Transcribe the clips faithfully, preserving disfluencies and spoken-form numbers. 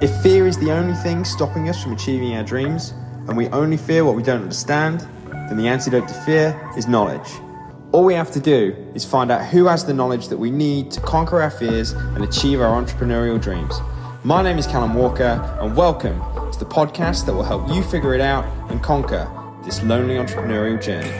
If fear is the only thing stopping us from achieving our dreams, and we only fear what we don't understand, then the antidote to fear is knowledge. All we have to do is find out who has the knowledge that we need to conquer our fears and achieve our entrepreneurial dreams. My name is Callum Walker, and welcome to the podcast that will help you figure it out and conquer this lonely entrepreneurial journey.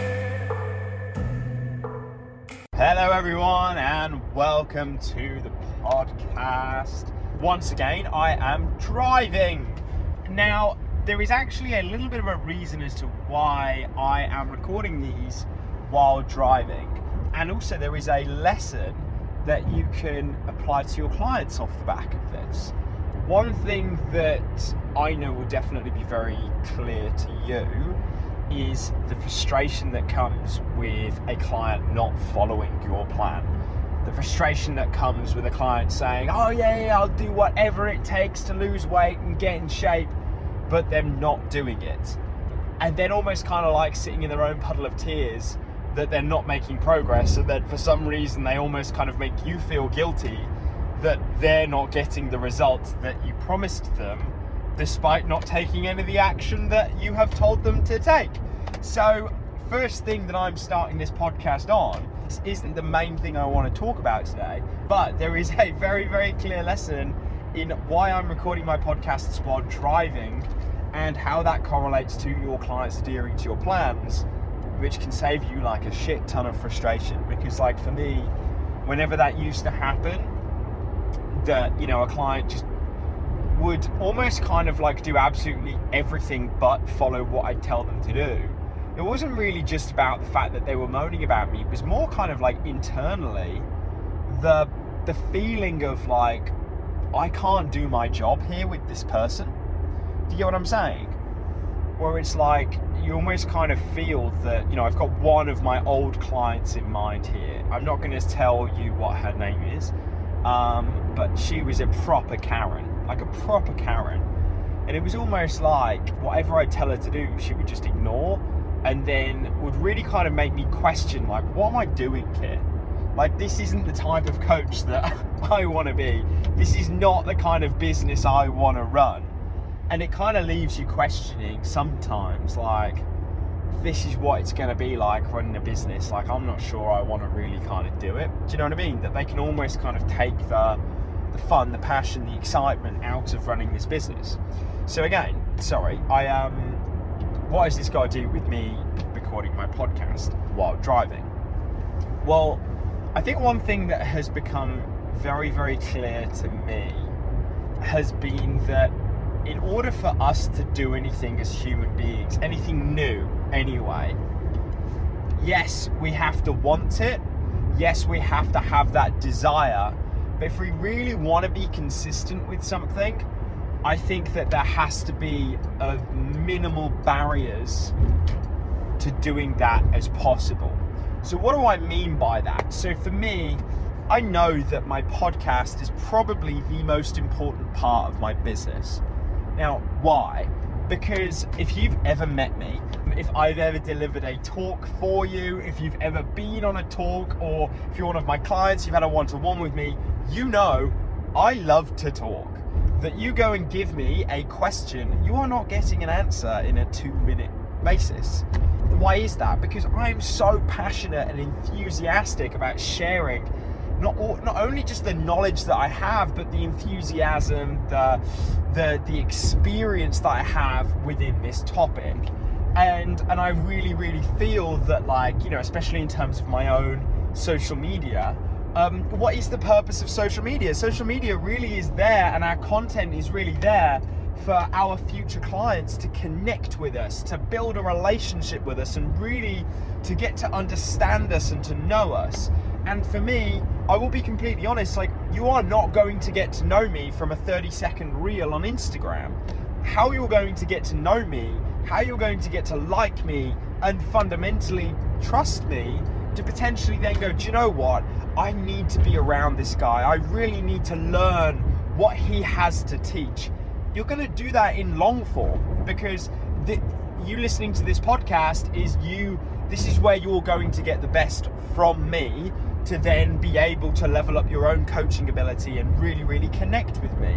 Hello everyone, and welcome to the podcast. Once again, I am driving. Now, there is actually a little bit of a reason as to why I am recording these while driving. And also there is a lesson that you can apply to your clients off the back of this. One thing that I know will definitely be very clear to you is the frustration that comes with a client not following your plan. The frustration that comes with a client saying, oh yeah, yeah, I'll do whatever it takes to lose weight and get in shape, but them not doing it. And then almost kind of like sitting in their own puddle of tears that they're not making progress, and that for some reason they almost kind of make you feel guilty that they're not getting the results that you promised them, despite not taking any of the action that you have told them to take. So first thing that I'm starting this podcast on isn't the main thing I want to talk about today, but there is a very, very clear lesson in why I'm recording my podcasts while driving and how that correlates to your clients adhering to your plans, which can save you like a shit ton of frustration. Because like for me, whenever that used to happen, that, you know, a client just would almost kind of like do absolutely everything but follow what I tell them to do. It wasn't really just about the fact that they were moaning about me. It was more kind of like internally, the the feeling of like, I can't do my job here with this person. Do you get what I'm saying? Where it's like, you almost kind of feel that, you know, I've got one of my old clients in mind here. I'm not going to tell you what her name is, um, but she was a proper Karen, like a proper Karen. And it was almost like whatever I tell her to do, she would just ignore. And then would really kind of make me question, like, what am I doing here? Like, this isn't the type of coach that I want to be. This is not the kind of business I want to run. And it kind of leaves you questioning sometimes, like, this is what it's going to be like running a business. Like, I'm not sure I want to really kind of do it. Do you know what I mean? That they can almost kind of take the, the fun, the passion, the excitement out of running this business. So again, sorry, I um. what has this got to do with me recording my podcast while driving? Well, I think one thing that has become very, very clear to me has been that in order for us to do anything as human beings, anything new anyway, yes, we have to want it. Yes, we have to have that desire. But if we really want to be consistent with something, I think that there has to be as minimal barriers to doing that as possible. So what do I mean by that? So for me, I know that my podcast is probably the most important part of my business. Now, why? Because if you've ever met me, if I've ever delivered a talk for you, if you've ever been on a talk, or if you're one of my clients, you've had a one-to-one with me, you know I love to talk. That you go and give me a question, you are not getting an answer in a two minute basis. Why is that? Because I'm so passionate and enthusiastic about sharing not all, not only just the knowledge that I have, but the enthusiasm, the, the, the experience that I have within this topic. And, and I really, really feel that, like, you know, especially in terms of my own social media, Um, what is the purpose of social media? Social media really is there, and our content is really there for our future clients to connect with us, to build a relationship with us, and really to get to understand us and to know us. And for me, I will be completely honest, like, you are not going to get to know me from a thirty second reel on Instagram. How you're going to get to know me, how you're going to get to like me and fundamentally trust me, to potentially then go, do you know what? I need to be around this guy. I really need to learn what he has to teach. You're going to do that in long form, because the, you listening to this podcast is you, this is where you're going to get the best from me to then be able to level up your own coaching ability and really, really connect with me.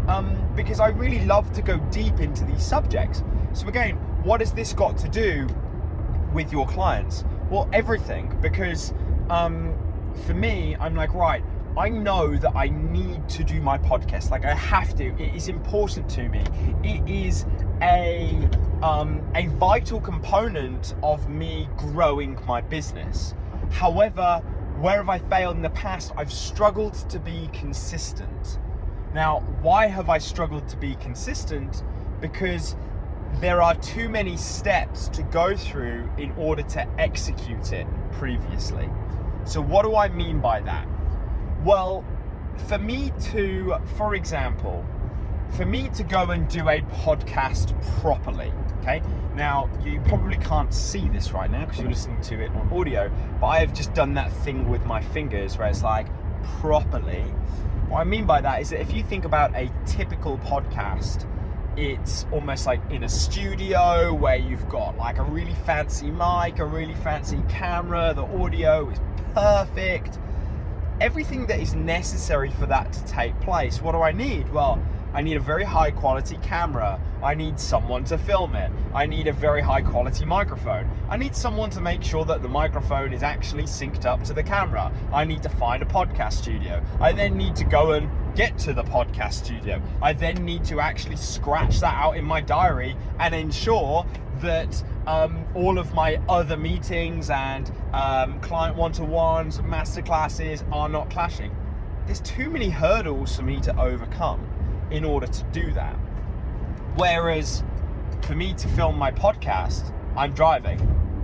um, because I really love to go deep into these subjects. So again, what has this got to do with your clients? Well, everything, because um, for me, I'm like, right, I know that I need to do my podcast. Like I have to. It is important to me. It is a um, a vital component of me growing my business. However, where have I failed in the past? I've struggled to be consistent. Now, why have I struggled to be consistent? Because there are too many steps to go through in order to execute it previously. So what do I mean by that? Well, for me to, for example, for me to go and do a podcast properly, okay? Now, you probably can't see this right now because you're listening to it on audio, but I have just done that thing with my fingers where it's like, properly. What I mean by that is that if you think about a typical podcast, it's almost like in a studio where you've got like a really fancy mic, a really fancy camera, the audio is perfect. Everything that is necessary for that to take place. What do I need? Well, I need a very high quality camera. I need someone to film it. I need a very high quality microphone. I need someone to make sure that the microphone is actually synced up to the camera. I need to find a podcast studio. I then need to go and get to the podcast studio. I then need to actually scratch that out in my diary and ensure that um, all of my other meetings and um, client one-to-ones, masterclasses are not clashing. There's too many hurdles for me to overcome in order to do that. Whereas for me to film my podcast, I'm driving.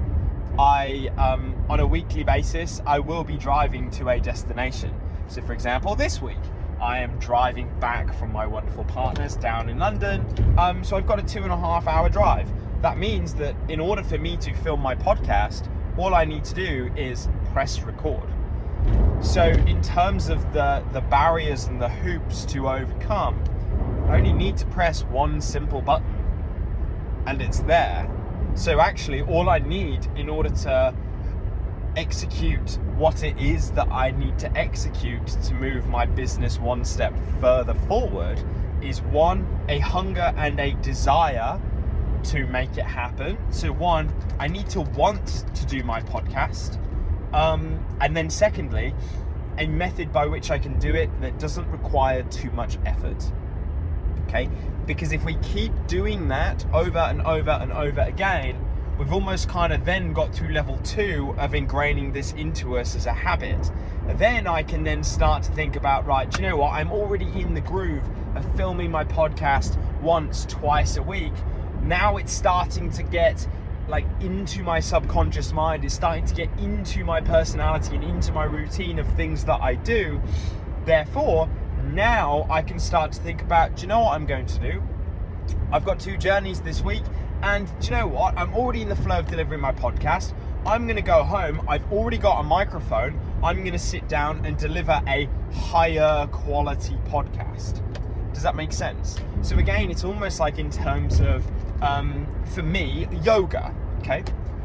I, um, on a weekly basis, I will be driving to a destination. So for example, this week, I am driving back from my wonderful partners down in London. Um, so I've got a two and a half hour drive. That means that in order for me to film my podcast, all I need to do is press record. So in terms of the, the barriers and the hoops to overcome, I only need to press one simple button and it's there. So actually all I need in order to execute what it is that I need to execute to move my business one step further forward is one, a hunger and a desire to make it happen. So one, I need to want to do my podcast. Um, and then secondly, a method by which I can do it that doesn't require too much effort. Okay? Because if we keep doing that over and over and over again, we've almost kind of then got to level two of ingraining this into us as a habit. Then I can then start to think about, right, do you know what? I'm already in the groove of filming my podcast once, twice a week. Now it's starting to get like into my subconscious mind. It's starting to get into my personality and into my routine of things that I do. Therefore, now I can start to think about, do you know what I'm going to do? I've got two journeys this week, and do you know what? I'm already in the flow of delivering my podcast. I'm going to go home. I've already got a microphone. I'm going to sit down and deliver a higher quality podcast. Does that make sense? So again, it's almost like in terms of, um, for me, yoga, okay?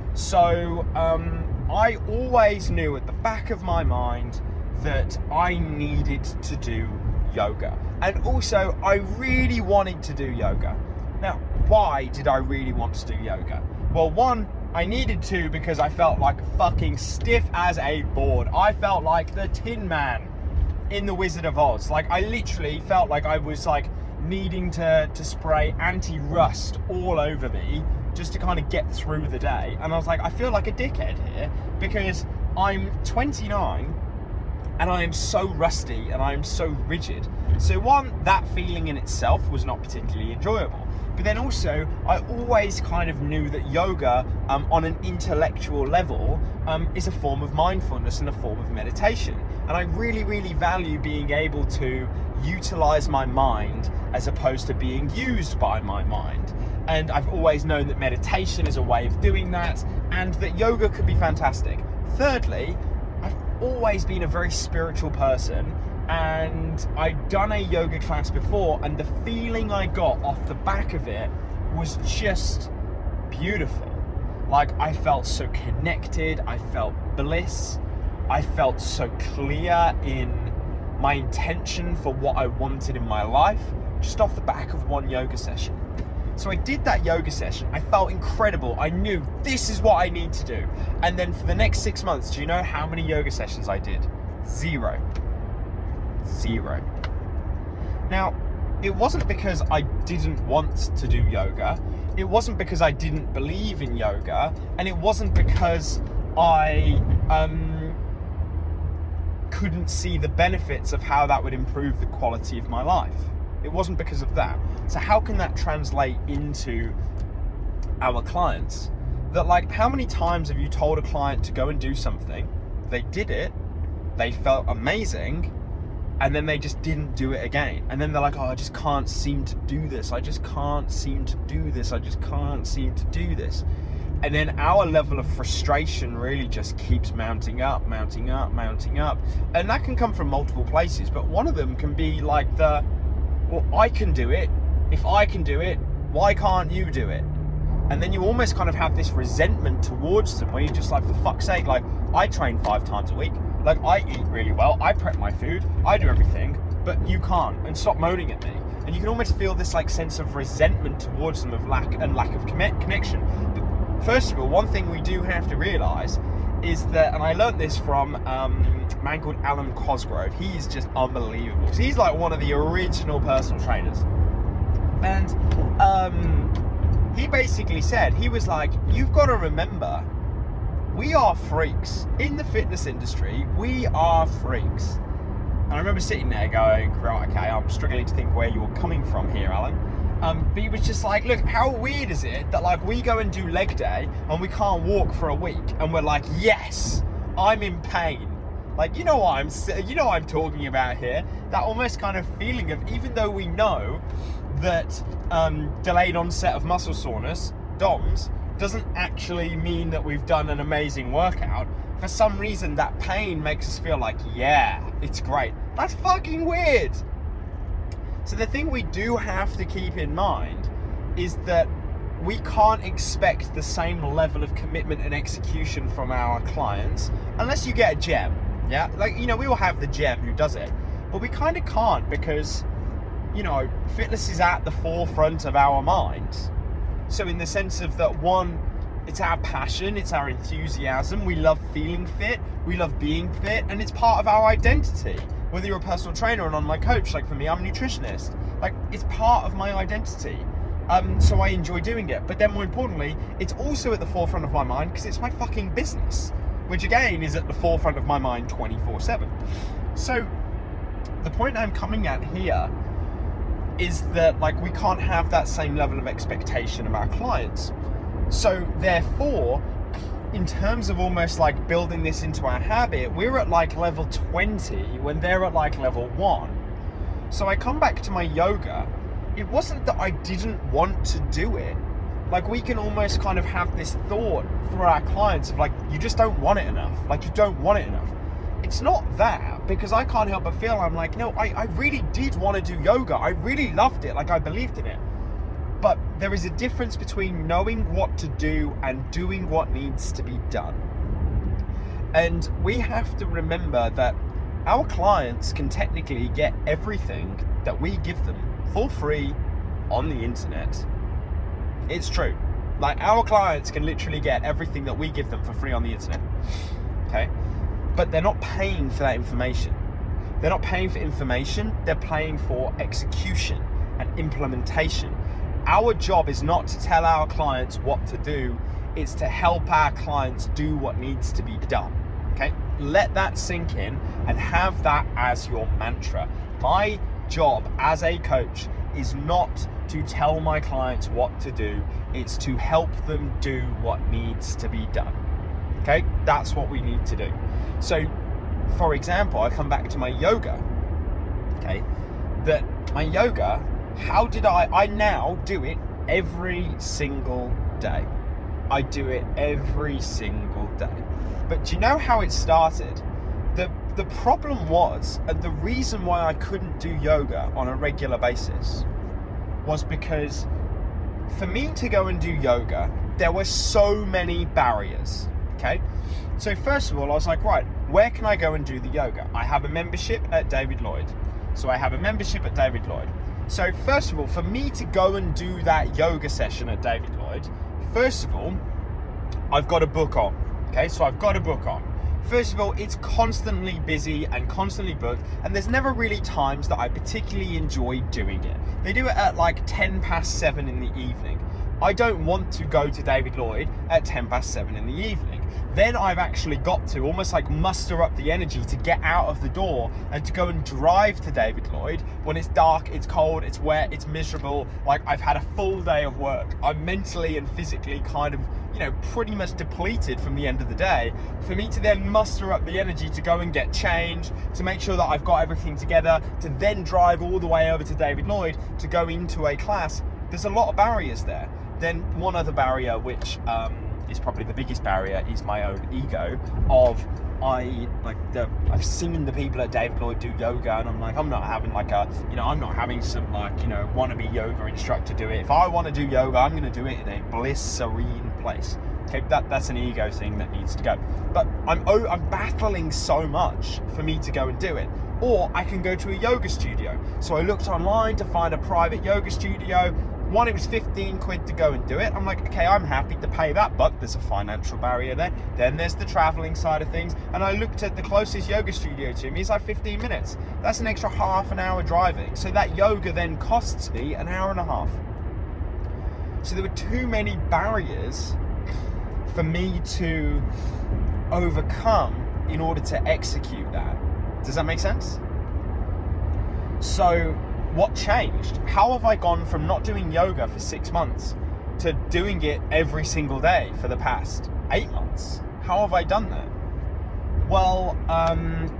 So um, I always knew at the back of my mind that I needed to do yoga. And also, I really wanted to do yoga. Now, why did I really want to do yoga? Well, one, I needed to because I felt like fucking stiff as a board. I felt like the Tin Man in The Wizard of Oz. Like, I literally felt like I was like needing to, to spray anti-rust all over me just to kind of get through the day. And I was like, I feel like a dickhead here because I'm twenty-nine and I am so rusty and I am so rigid. So one, that feeling in itself was not particularly enjoyable. But then also, I always kind of knew that yoga um, on an intellectual level um, is a form of mindfulness and a form of meditation. And I really, really value being able to utilize my mind as opposed to being used by my mind. And I've always known that meditation is a way of doing that and that yoga could be fantastic. Thirdly, I've always been a very spiritual person, and I'd done a yoga class before, and the feeling I got off the back of it was just beautiful. Like, I felt so connected, I felt bliss, I felt so clear in my intention for what I wanted in my life, just off the back of one yoga session. So I did that yoga session. I felt incredible. I knew this is what I need to do. And then for the next six months, do you know how many yoga sessions I did? Zero. Zero. Now, it wasn't because I didn't want to do yoga. It wasn't because I didn't believe in yoga. And it wasn't because I um, couldn't see the benefits of how that would improve the quality of my life. It wasn't because of that. So how can that translate into our clients? That, like, how many times have you told a client to go and do something, they did it, they felt amazing, and then they just didn't do it again? And then they're like, oh, I just can't seem to do this. I just can't seem to do this. I just can't seem to do this. And then our level of frustration really just keeps mounting up, mounting up, mounting up. And that can come from multiple places, but one of them can be like the, well, I can do it. If I can do it, why can't you do it? And then you almost kind of have this resentment towards them where you're just like, for fuck's sake, like, I train five times a week. Like, I eat really well. I prep my food. I do everything, but you can't. And stop moaning at me. And you can almost feel this like sense of resentment towards them of lack and lack of connection. But first of all, one thing we do have to realize is that, and I learned this from um, a man called Alan Cosgrove. He's just unbelievable. So he's like one of the original personal trainers. And um, he basically said, he was like, you've got to remember, we are freaks. In the fitness industry, we are freaks. And I remember sitting there going, right, okay, I'm struggling to think where you're coming from here, Alan. Um, but he was just like, look, how weird is it that, like, we go and do leg day and we can't walk for a week and we're like, yes, I'm in pain. Like, you know what I'm, you know what I'm talking about here. That almost kind of feeling of, even though we know that um, delayed onset of muscle soreness, D O M S, doesn't actually mean that we've done an amazing workout. For some reason, that pain makes us feel like, yeah, it's great. That's fucking weird. So the thing we do have to keep in mind is that we can't expect the same level of commitment and execution from our clients unless you get a gem. Yeah, like, you know, we will have the gem who does it, but we kind of can't, because, you know, fitness is at the forefront of our minds. So in the sense of that, one, it's our passion, it's our enthusiasm. We love feeling fit, we love being fit, and it's part of our identity. Whether you're a personal trainer or an online coach, like for me, I'm a nutritionist. Like, it's part of my identity. Um, so I enjoy doing it. But then more importantly, it's also at the forefront of my mind because it's my fucking business, which again is at the forefront of my mind twenty-four seven. So the point I'm coming at here is that, like, we can't have that same level of expectation of our clients. So therefore, in terms of almost like building this into our habit, we're at like level twenty when they're at like level one. So I come back to my yoga. It wasn't that I didn't want to do it. Like, we can almost kind of have this thought for our clients of like, you just don't want it enough. Like, you don't want it enough. It's not that, because I can't help but feel, I'm like, no, I, I really did want to do yoga. I really loved it. Like, I believed in it. But there is a difference between knowing what to do and doing what needs to be done. And we have to remember that our clients can technically get everything that we give them for free on the internet. It's true. Like, our clients can literally get everything that we give them for free on the internet. Okay? But they're not paying for that information. They're not paying for information, they're paying for execution and implementation. Our job is not to tell our clients what to do, it's to help our clients do what needs to be done. Okay? Let that sink in and have that as your mantra. My job as a coach is not to tell my clients what to do, it's to help them do what needs to be done. Okay? That's what we need to do. So, for example, I come back to my yoga. Okay? That my yoga, how did I, I now do it every single day. I do it every single day. But do you know how it started? The, the problem was, and the reason why I couldn't do yoga on a regular basis was because for me to go and do yoga, there were so many barriers, okay? So first of all, I was like, right, where can I go and do the yoga? I have a membership at David Lloyd. So I have a membership at David Lloyd. So first of all, for me to go and do that yoga session at David Lloyd, first of all, I've got a book on. Okay, so I've got a book on. First of all, it's constantly busy and constantly booked, and there's never really times that I particularly enjoy doing it. They do it at like ten past seven in the evening. I don't want to go to David Lloyd at ten past seven in the evening. Then I've actually got to almost like muster up the energy to get out of the door and to go and drive to David Lloyd when it's dark, it's cold, it's wet, it's miserable. Like, I've had a full day of work. I'm mentally and physically kind of, you know, pretty much depleted from the end of the day. For me to then muster up the energy to go and get changed, to make sure that I've got everything together, to then drive all the way over to David Lloyd to go into a class, there's a lot of barriers there. Then one other barrier, which um, is probably the biggest barrier, is my own ego of I like the I've seen the people at David Lloyd do yoga, and I'm like, I'm not having like a, you know, I'm not having some like, you know, wannabe yoga instructor do it. If I want to do yoga, I'm going to do it in a bliss, serene place. Okay, that that's an ego thing that needs to go. But I'm oh, I'm battling so much for me to go and do it. Or I can go to a yoga studio. So I looked online to find a private yoga studio. One, it was fifteen quid to go and do it. I'm like, okay, I'm happy to pay that, but there's a financial barrier there. Then there's the traveling side of things. And I looked at the closest yoga studio to me, it's like fifteen minutes. That's an extra half an hour driving. So that yoga then costs me an hour and a half. So there were too many barriers for me to overcome in order to execute that. Does that make sense? So what changed? How have I gone from not doing yoga for six months to doing it every single day for the past eight months? How have I done that? Well, um,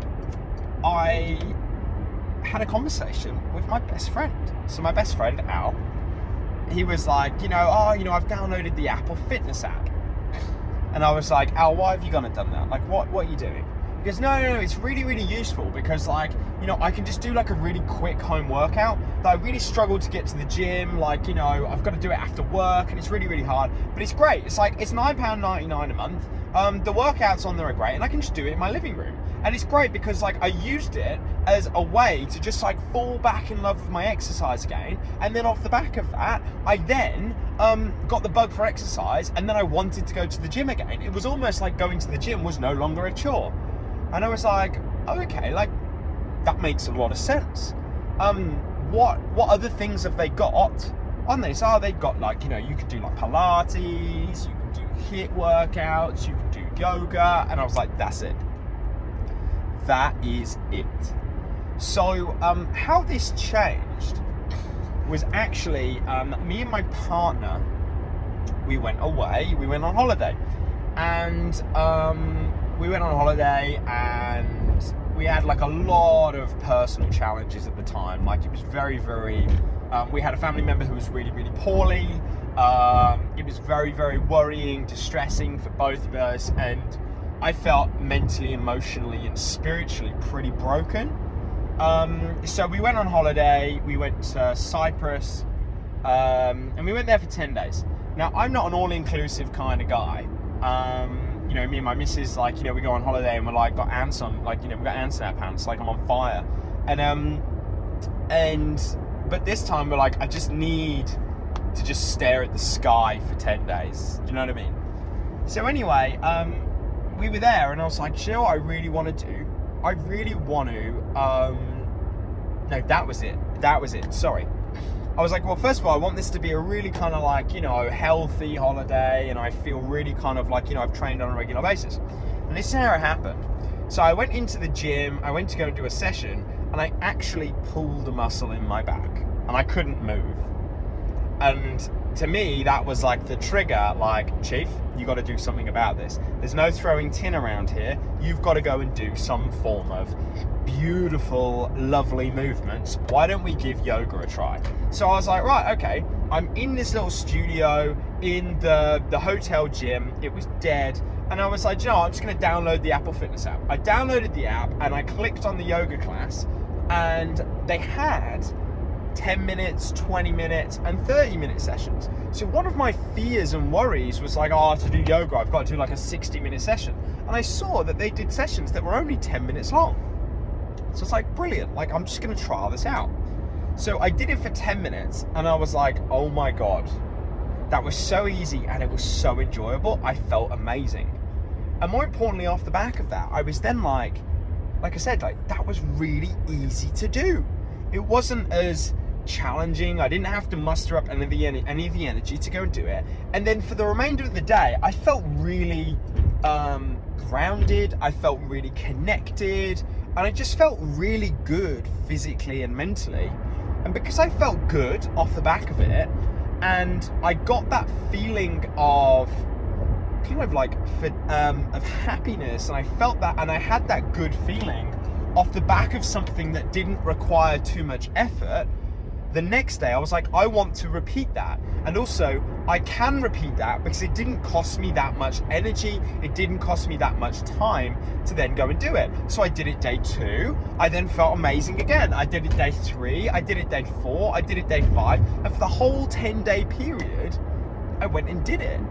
I had a conversation with my best friend. So my best friend, Al, he was like, you know, oh, you know, I've downloaded the Apple Fitness app. And I was like, Al, why have you gone and done that? Like, what, what are you doing? He goes, no, no, no, it's really, really useful because, like, you know, I can just do like a really quick home workout that I really struggle to get to the gym. Like, you know, I've got to do it after work and it's really, really hard, but it's great. It's like, it's nine pounds ninety-nine a month. Um, the workouts on there are great and I can just do it in my living room. And it's great because, like, I used it as a way to just like fall back in love with my exercise again. And then off the back of that, I then um, got the bug for exercise and then I wanted to go to the gym again. It was almost like going to the gym was no longer a chore. And I was like, oh, okay, like, that makes a lot of sense. Um, what what other things have they got on this? Oh, they've got, like, you know, you could do, like, Pilates, you can do HIIT workouts, you can do yoga. And I was like, that's it. That is it. So um, how this changed was actually um, me and my partner, we went away, we went on holiday. And um, we went on holiday and we had like a lot of personal challenges at the time. Like, it was very, very, um, we had a family member who was really, really poorly. Um, it was very, very worrying, distressing for both of us. And I felt mentally, emotionally, and spiritually pretty broken. Um, so we went on holiday, we went to Cyprus, um, and we went there for ten days. Now, I'm not an all-inclusive kind of guy. Um, you know, me and my missus, like, you know, we go on holiday and we're like, got ants on, like, you know, we got ants in our pants, like I'm on fire. And, um, and, but this time we're like, I just need to just stare at the sky for ten days. Do you know what I mean? So anyway, um, we were there and I was like, you know what I really want to do? I really want to, um, no, that was it. That was it. Sorry. I was like, well, first of all, I want this to be a really kind of like, you know, healthy holiday, and I feel really kind of like, you know, I've trained on a regular basis. And this is how it happened. So I went into the gym, I went to go and do a session, and I actually pulled a muscle in my back, and I couldn't move. And to me, that was like the trigger, like, Chief, you got to do something about this. There's no throwing tin around here. You've got to go and do some form of beautiful, lovely movements. Why don't we give yoga a try? So I was like, right, okay, I'm in this little studio in the, the hotel gym. It was dead. And I was like, you know, I'm just going to download the Apple Fitness app. I downloaded the app and I clicked on the yoga class, and they had ten minutes, twenty minutes, and thirty minute sessions. So one of my fears and worries was like, oh, to do yoga, I've got to do like a sixty minute session. And I saw that they did sessions that were only ten minutes long. So it's like, brilliant. Like, I'm just going to trial this out. So I did it for ten minutes and I was like, oh my God, that was so easy and it was so enjoyable. I felt amazing. And more importantly, off the back of that, I was then like, like I said, like that was really easy to do. It wasn't as challenging. I didn't have to muster up any of the any of the energy to go and do it. And then for the remainder of the day, I felt really um, grounded. I felt really connected, and I just felt really good physically and mentally. And because I felt good off the back of it, and I got that feeling of kind of like um, of happiness, and I felt that, and I had that good feeling off the back of something that didn't require too much effort. The next day I was like, I want to repeat that. And also I can repeat that because it didn't cost me that much energy. It didn't cost me that much time to then go and do it. So I did it day two. I then felt amazing again. I did it day three. I did it day four. I did it day five. And for the whole ten day period, I went and did it.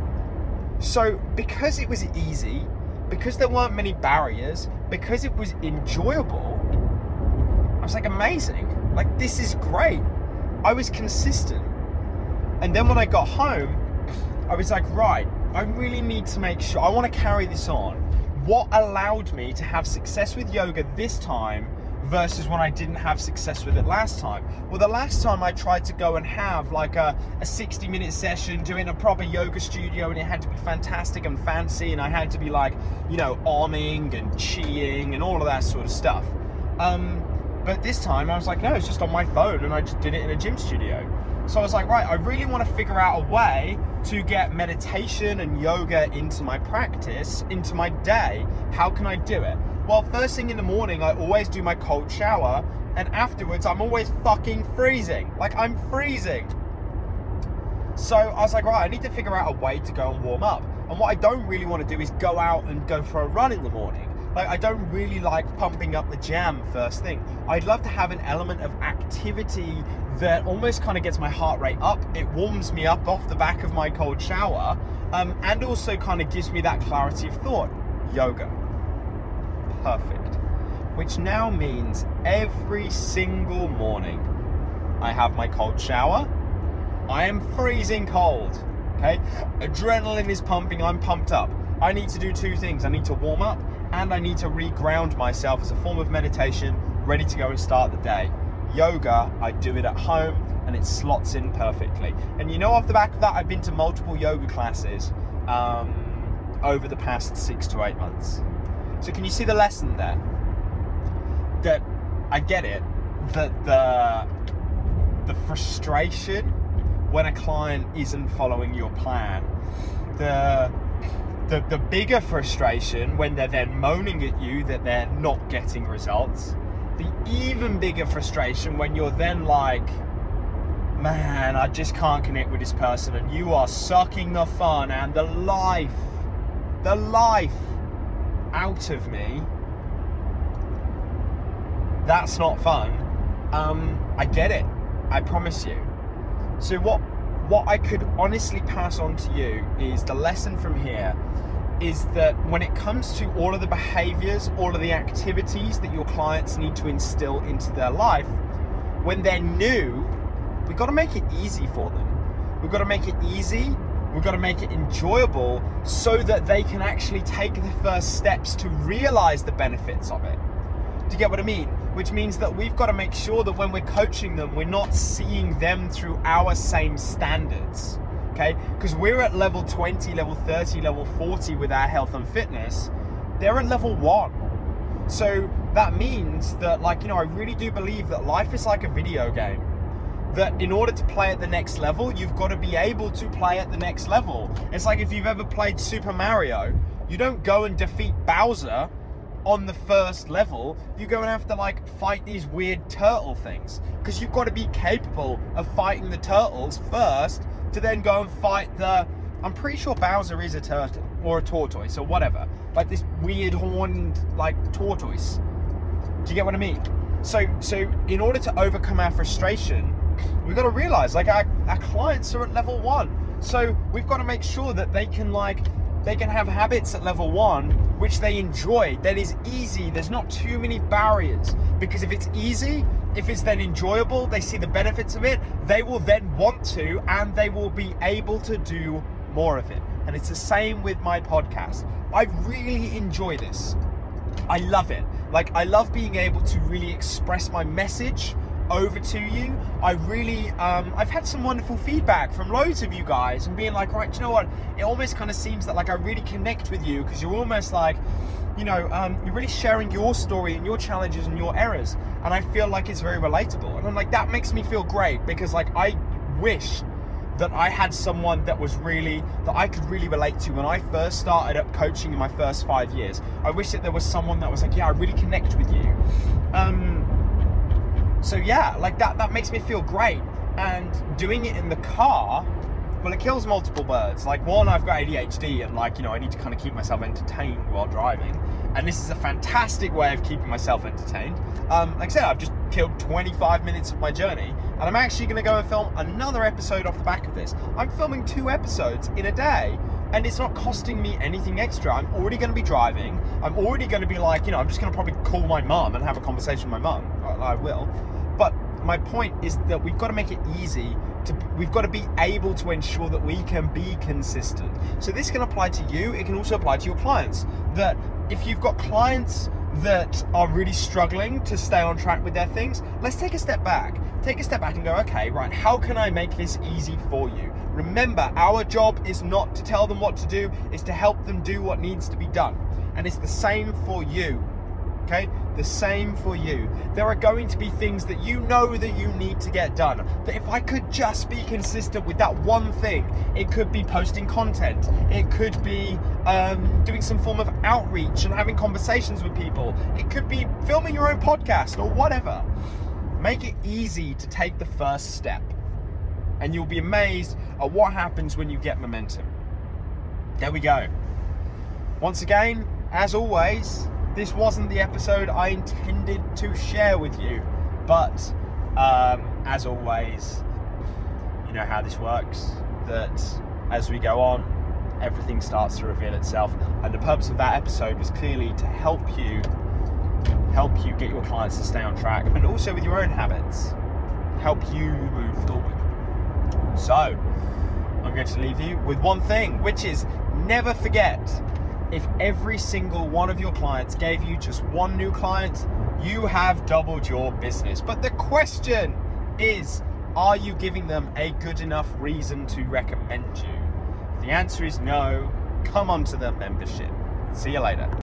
So because it was easy, because there weren't many barriers, because it was enjoyable, I was like, amazing. Like, this is great. I was consistent. And then when I got home, I was like, right, I really need to make sure, I want to carry this on. What allowed me to have success with yoga this time versus when I didn't have success with it last time? Well, the last time I tried to go and have like a, a sixty minute session doing a proper yoga studio, and it had to be fantastic and fancy, and I had to be like, you know, arming and chiing and all of that sort of stuff. Um, But this time I was like, no, it's just on my phone, and I just did it in a gym studio. So I was like, right, I really want to figure out a way to get meditation and yoga into my practice, into my day. How can I do it? Well, first thing in the morning, I always do my cold shower, and afterwards I'm always fucking freezing. Like, I'm freezing. So I was like, right, I need to figure out a way to go and warm up. And what I don't really want to do is go out and go for a run in the morning. Like, I don't really like pumping up the jam first thing. I'd love to have an element of activity that almost kind of gets my heart rate up. It warms me up off the back of my cold shower, um, and also kind of gives me that clarity of thought. Yoga. Perfect. Which now means every single morning I have my cold shower. I am freezing cold, okay? Adrenaline is pumping, I'm pumped up. I need to do two things. I need to warm up, and I need to re-ground myself as a form of meditation, ready to go and start the day. Yoga, I do it at home, and it slots in perfectly. And you know, off the back of that, I've been to multiple yoga classes um, over the past six to eight months. So can you see the lesson there? That I get it, that the, the frustration when a client isn't following your plan, the The, the bigger frustration when they're then moaning at you that they're not getting results. The even bigger frustration when you're then like, man, I just can't connect with this person, and you are sucking the fun and the life, the life out of me. That's not fun. Um, I get it. I promise you. So what What I could honestly pass on to you is the lesson from here is that when it comes to all of the behaviors, all of the activities that your clients need to instill into their life, when they're new, we've got to make it easy for them. We've got to make it easy. We've got to make it enjoyable so that they can actually take the first steps to realize the benefits of it. Do you get what I mean? Which means that we've got to make sure that when we're coaching them, we're not seeing them through our same standards, okay? Because we're at level twenty, level thirty, level forty with our health and fitness. They're at level one. So that means that, like, you know, I really do believe that life is like a video game. That in order to play at the next level, you've got to be able to play at the next level. It's like if you've ever played Super Mario, you don't go and defeat Bowser on the first level. You go and have to like fight these weird turtle things, because you've got to be capable of fighting the turtles first to then go and fight the, I'm pretty sure Bowser is a turtle or a tortoise or whatever, like this weird horned like tortoise. Do you get what I mean? So so in order to overcome our frustration, we've got to realize like our, our clients are at level one. So we've got to make sure that they can like they can have habits at level one which they enjoy, that is easy. There's not too many barriers, because if it's easy, if it's then enjoyable, they see the benefits of it, they will then want to, and they will be able to do more of it. And it's the same with my podcast. I really enjoy this. I love it. Like, I love being able to really express my message over to you. I really, um, I've had some wonderful feedback from loads of you guys and being like, right, do you know what? It almost kind of seems that like I really connect with you because you're almost like, you know, um, you're really sharing your story and your challenges and your errors. And I feel like it's very relatable. And I'm like, that makes me feel great because like I wish that I had someone that was really, that I could really relate to when I first started up coaching in my first five years. I wish that there was someone that was like, yeah, I really connect with you. Um, so yeah, like that, that makes me feel great. And doing it in the car, well, it kills multiple birds. Like one, I've got A D H D and like, you know, I need to kind of keep myself entertained while driving. And this is a fantastic way of keeping myself entertained. Um, like I said, I've just killed twenty-five minutes of my journey and I'm actually going to go and film another episode off the back of this. I'm filming two episodes in a day and it's not costing me anything extra. I'm already going to be driving. I'm already going to be like, you know, I'm just going to probably call my mum and have a conversation with my mum. I, I will. But my point is that we've got to make it easy to, we've got to be able to ensure that we can be consistent. So this can apply to you. It can also apply to your clients. That if you've got clients that are really struggling to stay on track with their things, let's take a step back. Take a step back and go, okay, right, how can I make this easy for you? Remember, our job is not to tell them what to do, it's to help them do what needs to be done. And it's the same for you. Okay, the same for you. There are going to be things that you know that you need to get done. That if I could just be consistent with that one thing, it could be posting content. It could be um, doing some form of outreach and having conversations with people. It could be filming your own podcast or whatever. Make it easy to take the first step. And you'll be amazed at what happens when you get momentum. There we go. Once again, as always, this wasn't the episode I intended to share with you, but um, as always, you know how this works, that as we go on, everything starts to reveal itself. And the purpose of that episode was clearly to help you, help you get your clients to stay on track, and also with your own habits, help you move forward. So, I'm going to leave you with one thing, which is never forget, if every single one of your clients gave you just one new client, you have doubled your business. But the question is, are you giving them a good enough reason to recommend you? If the answer is no, come on to the membership. See you later.